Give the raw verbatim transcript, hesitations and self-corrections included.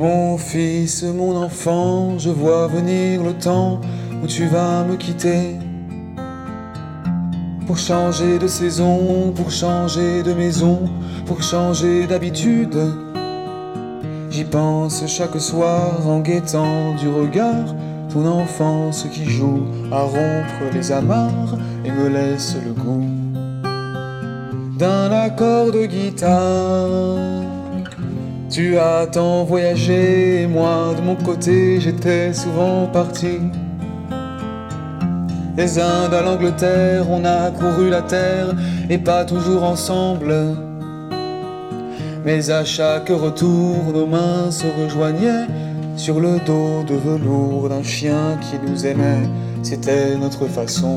Mon fils, mon enfant, je vois venir le temps où tu vas me quitter. Pour changer de saison, pour changer de maison, pour changer d'habitude. J'y pense chaque soir en guettant du regard ton enfance qui joue à rompre les amarres et me laisse le goût d'un accord de guitare. Tu as tant voyagé et moi de mon côté j'étais souvent parti. Des Indes à l'Angleterre, on a couru la terre et pas toujours ensemble. Mais à chaque retour, nos mains se rejoignaient sur le dos de velours d'un chien qui nous aimait. C'était notre façon